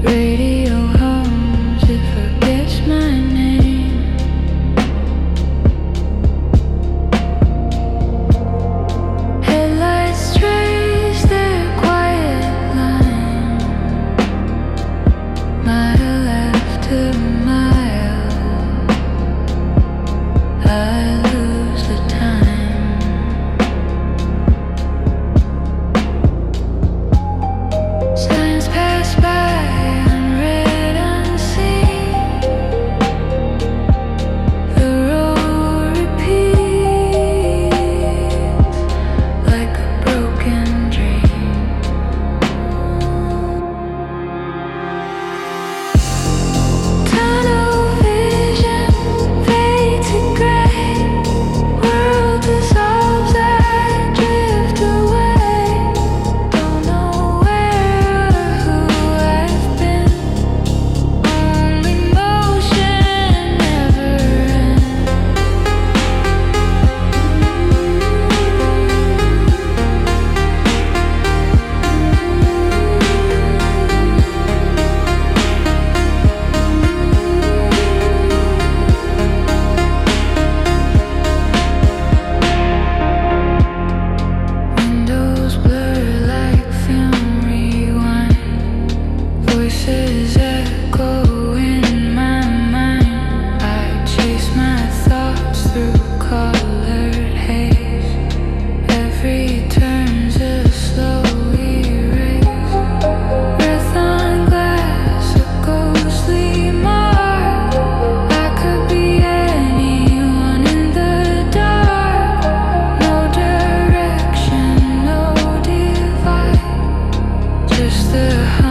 Radio hums, it forgets my name. Headlights trace their quiet line, mile after mile. I lose the time. Signs pass by, unread, unseen. The road repeats like a broken dream. Tunnel vision fades to gray. World dissolves, I drift away. Don't know where or who I've been. Only motion never ends. Windows blur like film rewind. Voices echo in my mind. I chase my thoughts through colored haze. Every turn's a slow erase. Breath on glass, a ghostly mark. I could be anyone in the dark. No direction, no divide. Just the